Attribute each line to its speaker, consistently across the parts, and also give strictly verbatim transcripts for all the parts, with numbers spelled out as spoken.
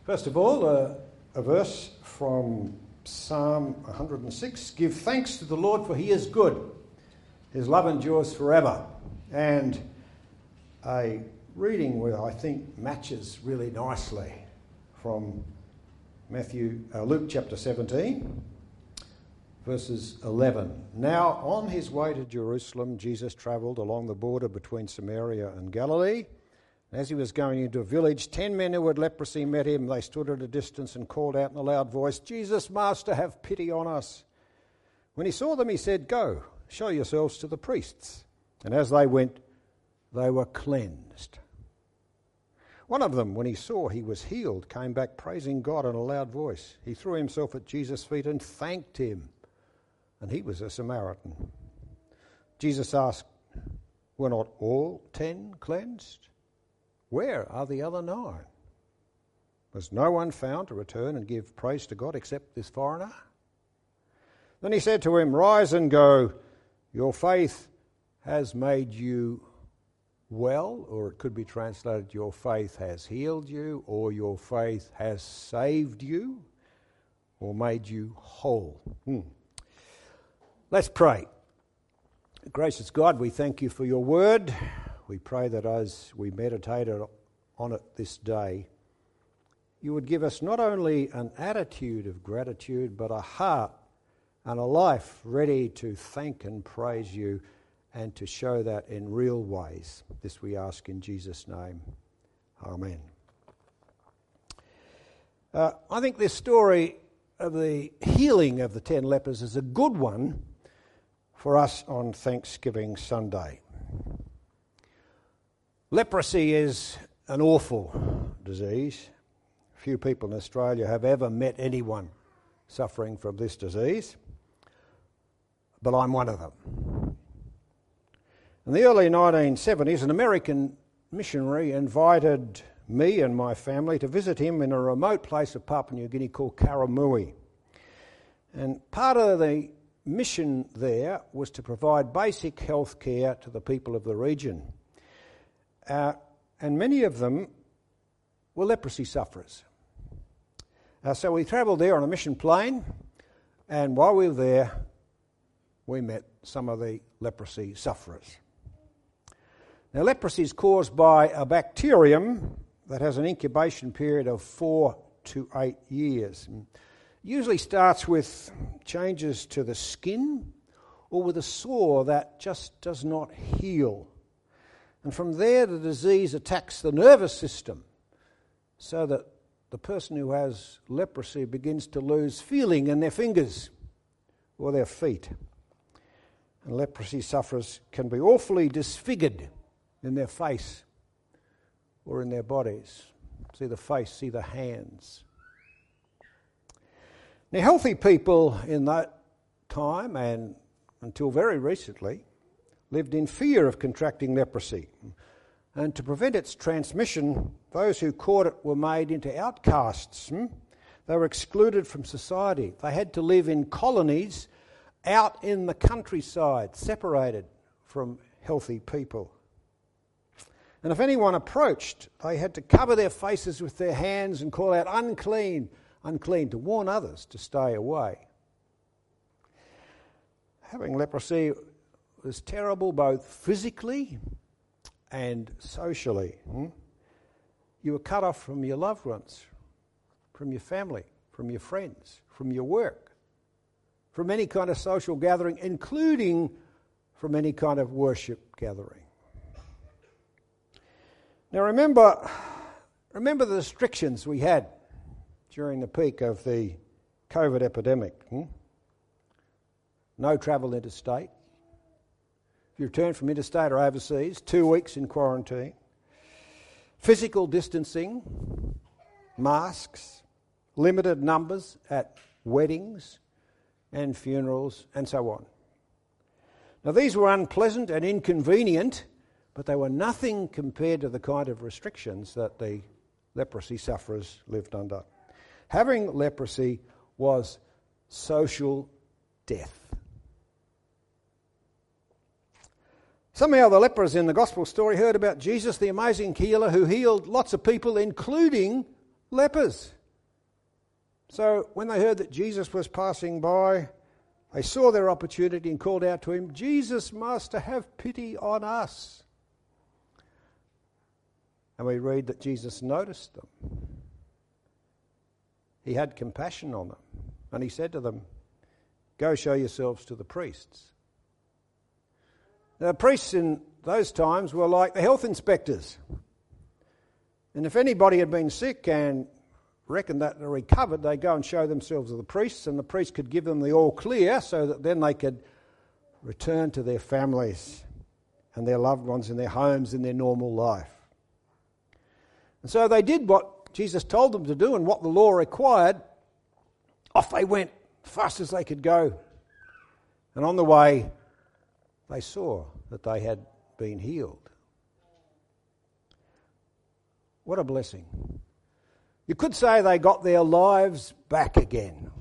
Speaker 1: First of all, uh, a verse from Psalm one hundred and six. Give thanks to the Lord, for he is good. His love endures forever. And a reading where I think matches really nicely from Matthew, uh, Luke chapter seventeen, verses eleven. Now, on his way to Jerusalem, Jesus travelled along the border between Samaria and Galilee. As he was going into a village, ten men who had leprosy met him. They stood at a distance and called out in a loud voice, "Jesus, Master, have pity on us." When he saw them, he said, "Go, show yourselves to the priests." And as they went, they were cleansed. One of them, when he saw he was healed, came back praising God in a loud voice. He threw himself at Jesus' feet and thanked him. And he was a Samaritan. Jesus asked, "Were not all ten cleansed? Where are the other nine? Was no one found to return and give praise to God except this foreigner?" Then he said to him, "Rise and go. Your faith has made you well," or it could be translated, "Your faith has healed you," or "Your faith has saved you," or "made you whole." Hmm. Let's pray. Gracious God, we thank you for your word. We pray that as we meditated on it this day, you would give us not only an attitude of gratitude, but a heart and a life ready to thank and praise you and to show that in real ways. This we ask in Jesus' name. Amen. Uh, I think this story of the healing of the ten lepers is a good one for us on Thanksgiving Sunday. Leprosy is an awful disease. Few people in Australia have ever met anyone suffering from this disease, but I'm one of them. In the early nineteen seventies, an American missionary invited me and my family to visit him in a remote place of Papua New Guinea called Karamui. And part of the mission there was to provide basic health care to the people of the region. Uh, and many of them were leprosy sufferers. Uh, so we travelled there on a mission plane, and while we were there, we met some of the leprosy sufferers. Now, leprosy is caused by a bacterium that has an incubation period of four to eight years. It usually starts with changes to the skin or with a sore that just does not heal. And from there, the disease attacks the nervous system so that the person who has leprosy begins to lose feeling in their fingers or their feet. And leprosy sufferers can be awfully disfigured in their face or in their bodies. See the face, see the hands. Now, healthy people in that time and until very recently lived in fear of contracting leprosy. And to prevent its transmission, those who caught it were made into outcasts. Hmm? They were excluded from society. They had to live in colonies out in the countryside, separated from healthy people. And if anyone approached, they had to cover their faces with their hands and call out, "Unclean, unclean," to warn others to stay away. Having leprosy was terrible both physically and socially. Hmm? You were cut off from your loved ones, from your family, from your friends, from your work, from any kind of social gathering, including from any kind of worship gathering. Now remember, remember the restrictions we had during the peak of the COVID epidemic. Hmm? No travel interstate. If you return from interstate or overseas, two weeks in quarantine. Physical distancing, masks, limited numbers at weddings and funerals, and so on. Now these were unpleasant and inconvenient, but they were nothing compared to the kind of restrictions that the leprosy sufferers lived under. Having leprosy was social death. Somehow the lepers in the gospel story heard about Jesus, the amazing healer who healed lots of people, including lepers. So when they heard that Jesus was passing by, they saw their opportunity and called out to him, "Jesus, Master, have pity on us." And we read that Jesus noticed them. He had compassion on them. And he said to them, "Go show yourselves to the priests." Now, priests in those times were like the health inspectors. And if anybody had been sick and reckoned that they recovered, they'd go and show themselves to the priests, and the priest could give them the all clear so that then they could return to their families and their loved ones in their homes in their normal life. And so they did what Jesus told them to do and what the law required. Off they went, fast as they could go. And on the way, they saw that they had been healed. What a blessing. You could say they got their lives back again.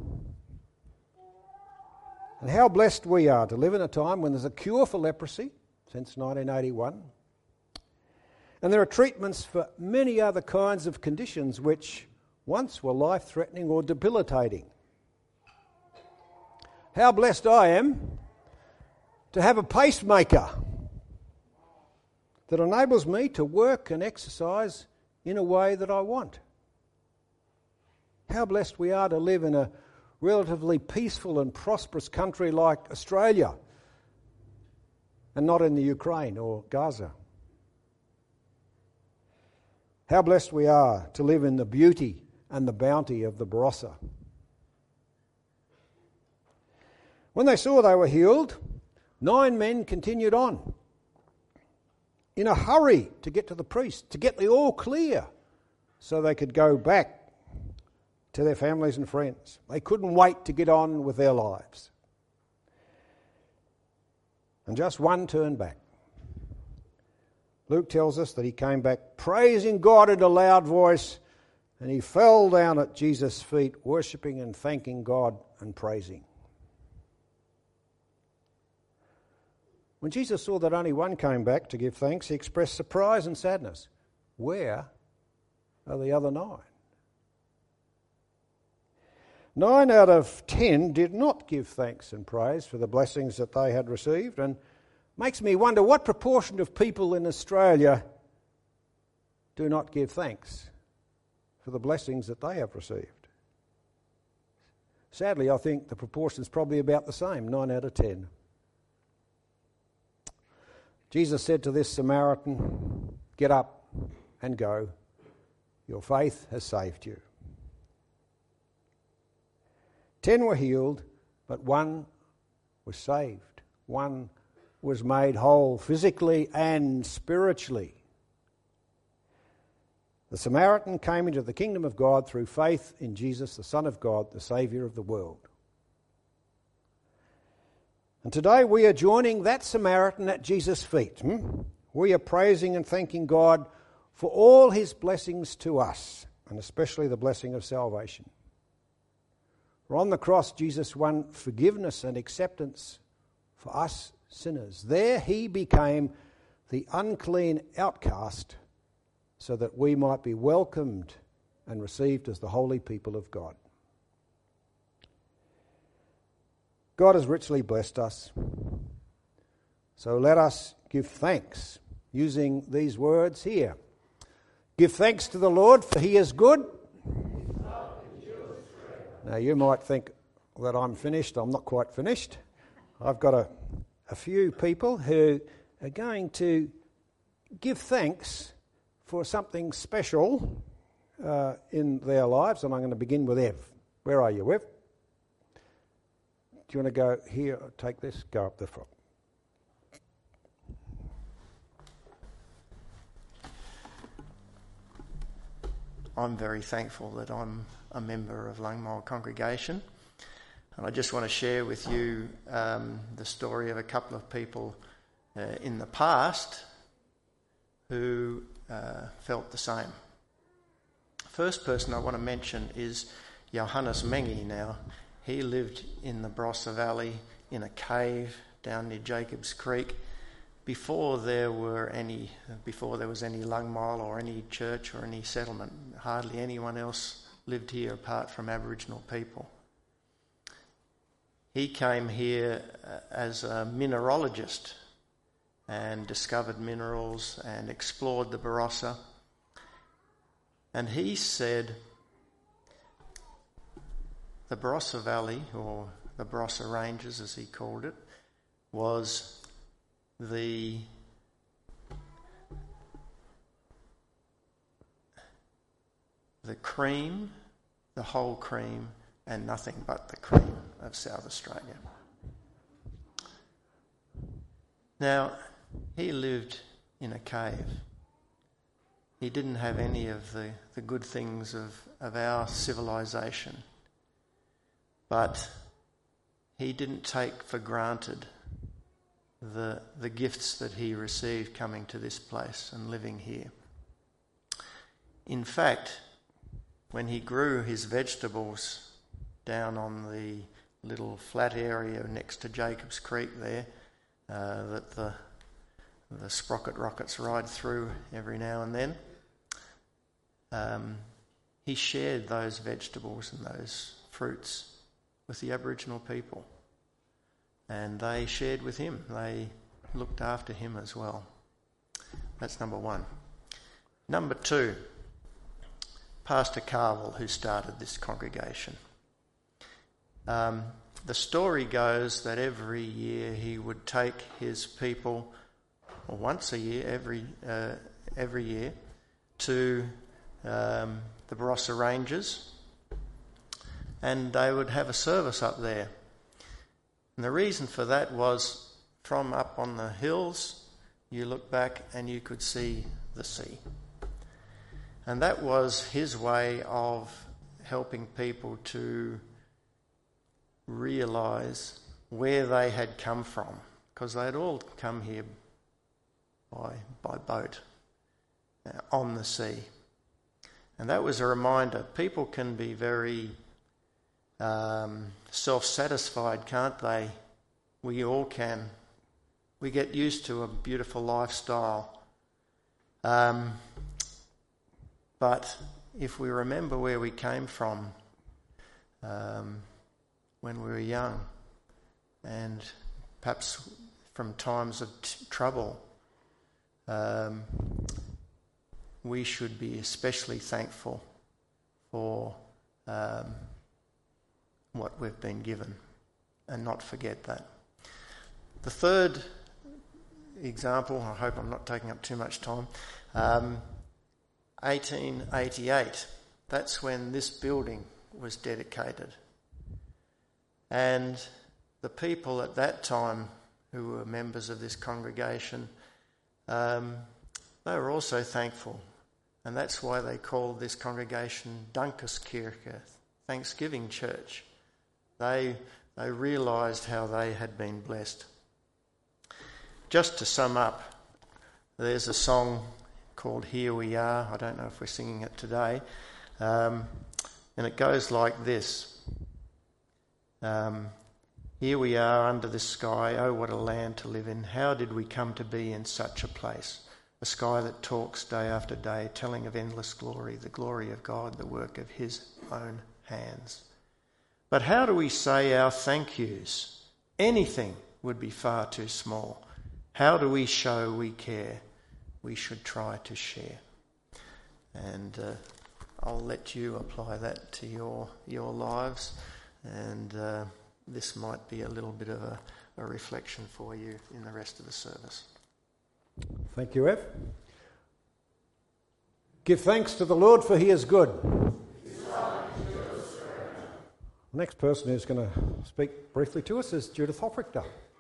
Speaker 1: And how blessed we are to live in a time when there's a cure for leprosy, since nineteen eighty-one. And there are treatments for many other kinds of conditions which once were life-threatening or debilitating. How blessed I am to have a pacemaker that enables me to work and exercise in a way that I want. How blessed we are to live in a relatively peaceful and prosperous country like Australia and not in the Ukraine or Gaza. How blessed we are to live in the beauty and the bounty of the Barossa. When they saw they were healed, nine men continued on in a hurry to get to the priest, to get the all clear so they could go back to their families and friends. They couldn't wait to get on with their lives. And just one turned back. Luke tells us that he came back praising God in a loud voice, and he fell down at Jesus' feet, worshipping and thanking God and praising. When Jesus saw that only one came back to give thanks, he expressed surprise and sadness. Where are the other nine? Nine out of ten did not give thanks and praise for the blessings that they had received, and makes me wonder what proportion of people in Australia do not give thanks for the blessings that they have received. Sadly, I think the proportion is probably about the same, nine out of ten. Jesus said to this Samaritan, "Get up and go. Your faith has saved you." Ten were healed, but one was saved. One was made whole physically and spiritually. The Samaritan came into the kingdom of God through faith in Jesus, the Son of God, the Saviour of the world. And today we are joining that Samaritan at Jesus' feet. Hmm? We are praising and thanking God for all his blessings to us, and especially the blessing of salvation. For on the cross, Jesus won forgiveness and acceptance for us sinners. There he became the unclean outcast so that we might be welcomed and received as the holy people of God. God has richly blessed us. So let us give thanks using these words here. Give thanks to the Lord, for he is good. Now you might think that I'm finished. I'm not quite finished. I've got a, a few people who are going to give thanks for something special uh, in their lives, and I'm going to begin with Ev. Where are you, Ev? Do you want to go here, take this, go up the front?
Speaker 2: I'm very thankful that I'm a member of Lungmore Congregation, and I just want to share with you um, the story of a couple of people uh, in the past who uh, felt the same. First person I want to mention is Johannes Mengi. Now, he lived in the Barossa Valley in a cave down near Jacobs Creek before there were any, before there was any Lungmore or any church or any settlement. Hardly anyone else lived here apart from Aboriginal people. He came here as a mineralogist and discovered minerals and explored the Barossa. And he said the Barossa Valley, or the Barossa Ranges as he called it, was the the cream, the whole cream, and nothing but the cream of South Australia. Now, he lived in a cave. He didn't have any of the, the good things of, of our civilization. But he didn't take for granted the, the gifts that he received coming to this place and living here. In fact, when he grew his vegetables down on the little flat area next to Jacobs Creek there, uh, that the the sprocket rockets ride through every now and then, um, he shared those vegetables and those fruits with the Aboriginal people. And they shared with him. They looked after him as well. That's number one. Number two, Pastor Carville, who started this congregation. Um, the story goes that every year he would take his people, or once a year, every uh, every year, to um, the Barossa Ranges, and they would have a service up there. And the reason for that was, from up on the hills, you look back and you could see the sea. And that was his way of helping people to realise where they had come from, because they'd all come here by by boat uh, on the sea. And that was a reminder. People can be very um, self-satisfied, can't they? We all can. We get used to a beautiful lifestyle. Um, but if we remember where we came from um, when we were young, and perhaps from times of t- trouble, um, we should be especially thankful for um, what we've been given and not forget that. The third example, I hope I'm not taking up too much time, um, eighteen eighty-eight, that's when this building was dedicated. And the people at that time who were members of this congregation, um, they were also thankful. And that's why they called this congregation Dankerskirche, Thanksgiving Church. They, they realised how they had been blessed. Just to sum up, there's a song called Here We Are. I don't know if we're singing it today. Um, and it goes like this. Um, Here we are under the sky, oh what a land to live in. How did we come to be in such a place? A sky that talks day after day, telling of endless glory, the glory of God, the work of his own hands. But how do we say our thank yous? Anything would be far too small. How do we show we care? We should try to share. And uh, I'll let you apply that to your your lives, and uh, this might be a little bit of a, a reflection for you in the rest of the service.
Speaker 1: Thank you, Ev. Give thanks to the Lord, for he is good. The next person who's going to speak briefly to us is Judith Hofrichter.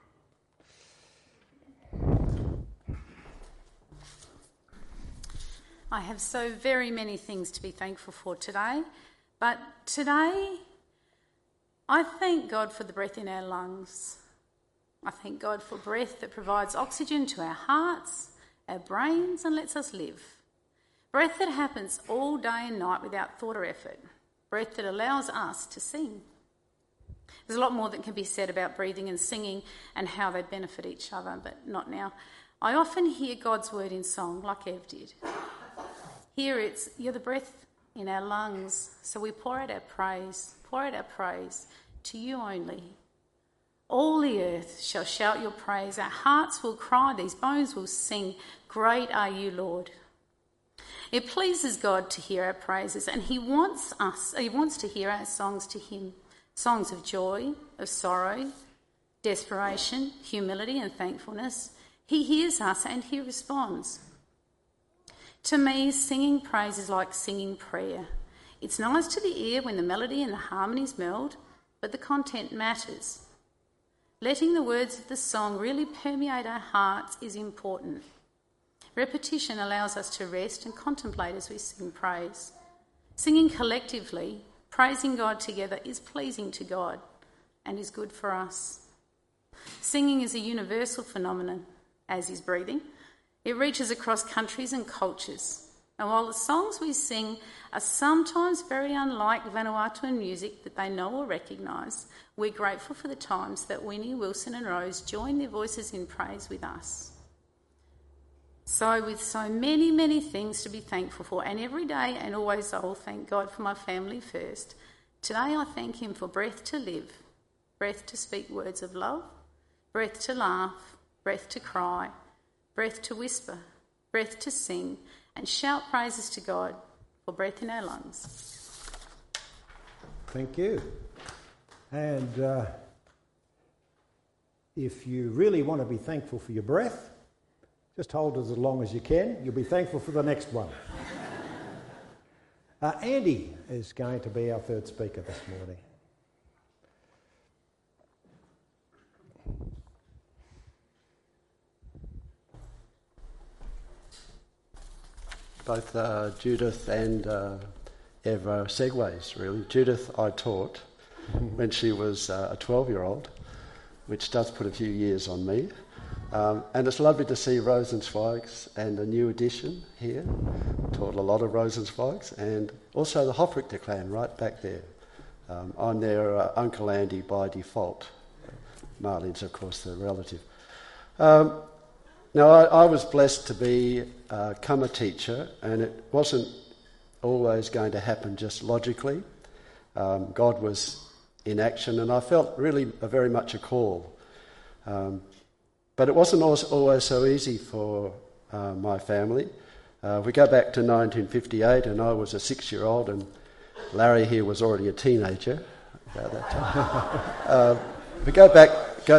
Speaker 3: I have so very many things to be thankful for today, but today I thank God for the breath in our lungs. I thank God for breath that provides oxygen to our hearts, our brains, and lets us live. Breath that happens all day and night without thought or effort. Breath that allows us to sing. There's a lot more that can be said about breathing and singing and how they benefit each other, but not now. I often hear God's word in song, like Ev did. Here it's, you're the breath in our lungs. So we pour out our praise, pour out our praise to you only. All the earth shall shout your praise. Our hearts will cry, these bones will sing, great are you, Lord. It pleases God to hear our praises, and he wants us, he wants to hear our songs to him. Songs of joy, of sorrow, desperation, humility and thankfulness. He hears us and he responds. To me, singing praise is like singing prayer. It's nice to the ear when the melody and the harmonies meld, but the content matters. Letting the words of the song really permeate our hearts is important. Repetition allows us to rest and contemplate as we sing praise. Singing collectively, praising God together is pleasing to God and is good for us. Singing is a universal phenomenon, as is breathing. It reaches across countries and cultures. And while the songs we sing are sometimes very unlike Vanuatuan music that they know or recognise, we're grateful for the times that Winnie, Wilson and Rose join their voices in praise with us. So with so many, many things to be thankful for, and every day and always I will thank God for my family first. Today I thank him for breath to live, breath to speak words of love, breath to laugh, breath to cry, breath to whisper, breath to sing, and shout praises to God for breath in our lungs.
Speaker 1: Thank you. And uh, if you really want to be thankful for your breath, just hold it as long as you can. You'll be thankful for the next one. uh, Andy is going to be our third speaker this morning.
Speaker 4: Both uh, Judith and uh, Eva are segues, really. Judith I taught when she was uh, a twelve-year-old, which does put a few years on me. Um, and it's lovely to see Rosenzweigs and a new addition here. Taught a lot of Rosenzweigs, and also the Hofrichter clan right back there. Um, I'm their uh, Uncle Andy by default. Marlene's, of course, the relative. Um, now, I, I was blessed to be uh, come a teacher, and it wasn't always going to happen just logically. Um, God was in action, and I felt really a, very much a call. Um, But it wasn't always so easy for uh, my family. Uh, we go back to nineteen fifty-eight, and I was a six-year-old, and Larry here was already a teenager about that time. uh, we go back, go,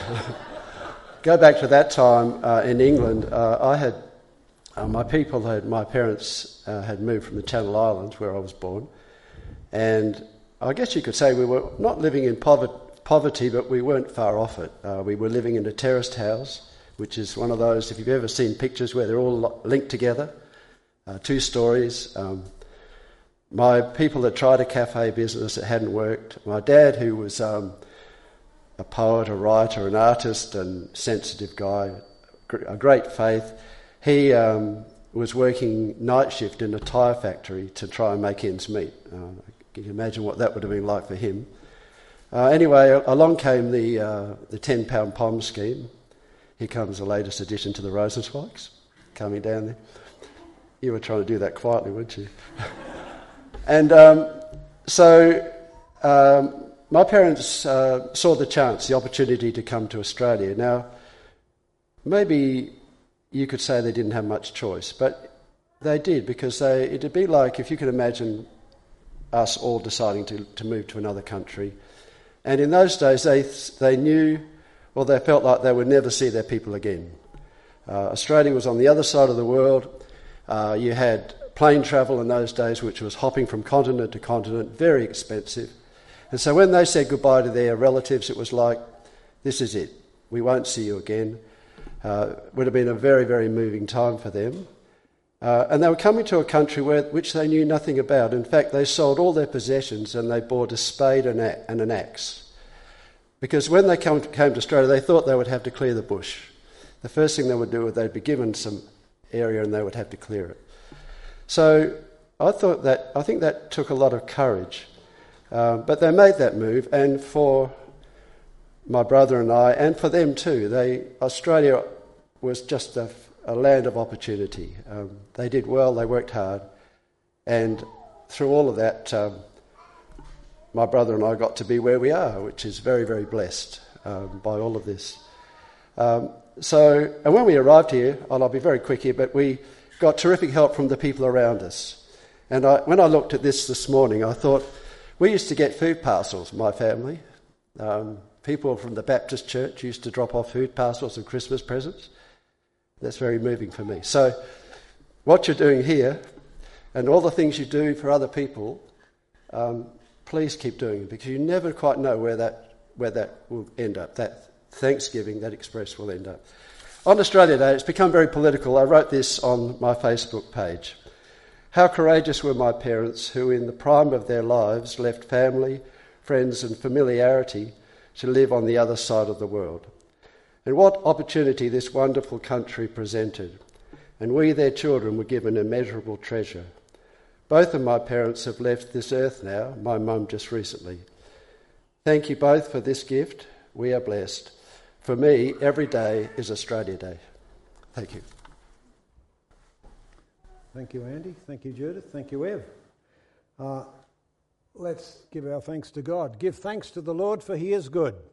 Speaker 4: go back to that time uh, in England. Uh, I had uh, my people had my parents uh, had moved from the Channel Islands, where I was born, and I guess you could say we were not living in poverty. Poverty, but we weren't far off it. Uh, we were living in a terraced house, which is one of those, if you've ever seen pictures where they're all linked together, uh, two stories. Um, my people had tried a cafe business, it hadn't worked. My dad, who was um, a poet, a writer, an artist and sensitive guy, a great faith, he um, was working night shift in a tyre factory to try and make ends meet. Uh, you can imagine what that would have been like for him. Uh, anyway, along came the uh, the ten pound P O M scheme. Here comes the latest addition to the Rosenzweigs, coming down there. You were trying to do that quietly, weren't you? and um, so um, my parents uh, saw the chance, the opportunity to come to Australia. Now, maybe you could say they didn't have much choice, but they did, because they, it'd be like if you could imagine us all deciding to, to move to another country. And in those days, they they knew, well, they felt like they would never see their people again. Uh, Australia was on the other side of the world. Uh, you had plane travel in those days, which was hopping from continent to continent, very expensive. And so when they said goodbye to their relatives, it was like, this is it. We won't see you again. Uh, it would have been a very, very moving time for them. Uh, and they were coming to a country where, which they knew nothing about. In fact, they sold all their possessions and they bought a spade and, a, and an axe. Because when they came to, came to Australia, they thought they would have to clear the bush. The first thing they would do is they'd be given some area and they would have to clear it. So I thought that, I think that took a lot of courage. Uh, but they made that move, and for my brother and I, and for them too, they Australia was just a a land of opportunity. Um, they did well, they worked hard, and through all of that, um, my brother and I got to be where we are, which is very, very blessed um, by all of this. Um, so, and when we arrived here, and I'll be very quick here, but we got terrific help from the people around us. And I, when I looked at this this morning, I thought, we used to get food parcels, my family. Um, people from the Baptist church used to drop off food parcels and Christmas presents. That's very moving for me. So, what you're doing here, and all the things you do for other people, um, please keep doing it, because you never quite know where that where that will end up. That Thanksgiving, that express will end up. On Australia Day, it's become very political. I wrote this on my Facebook page. How courageous were my parents who, in the prime of their lives, left family, friends and familiarity to live on the other side of the world. And what opportunity this wonderful country presented. And we, their children, were given immeasurable treasure. Both of my parents have left this earth now, my mum just recently. Thank you both for this gift. We are blessed. For me, every day is Australia Day. Thank you.
Speaker 1: Thank you, Andy. Thank you, Judith. Thank you, Ev. Uh, let's give our thanks to God. Give thanks to the Lord, for he is good.